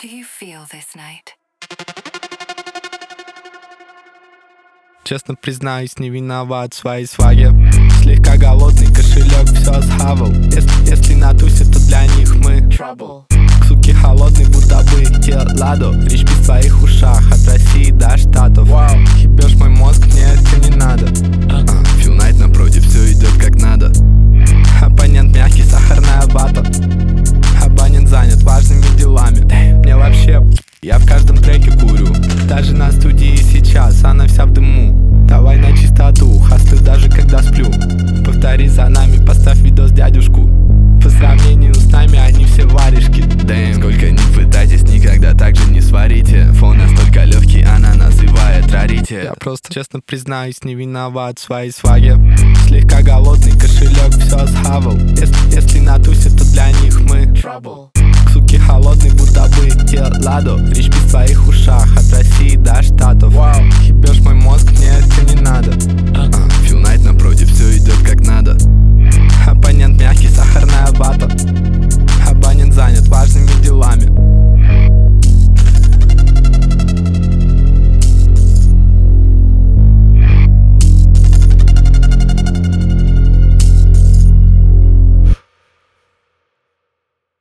Do you feel this night? Честно признаюсь, не виноват в своей сваге. Слегка голодный, кошелек все схавал. Если на тусе, то для них мы Trouble. Суки холодный, будто бы Ладо. Речь в твоих ушах, от России до Штатов. Ебешь мой мозг, мне это не надо. Feel Night напротив, все идет как надо. Оппонент мягкий, сахарная вата. Абонент занят важными делами. Мне вообще, я в каждом треке курю. Даже на студии сейчас, она вся в дыму. Давай на чистоту, хаслю даже когда сплю. Повтори за нами, поставь видос дядюшку. По сравнению с нами они все варежки. Дэм, сколько ни пытайтесь, никогда так же не сварите. Фон настолько легкий, она называет рарите. Я просто, честно признаюсь, не виноват в своей сваге. Слегка голодный, кошелек все схавал. Если на тусе, то для них мы Trouble. Суки холодный, будто бы Ладо. Речь в твоих ушах, от России до Штатов.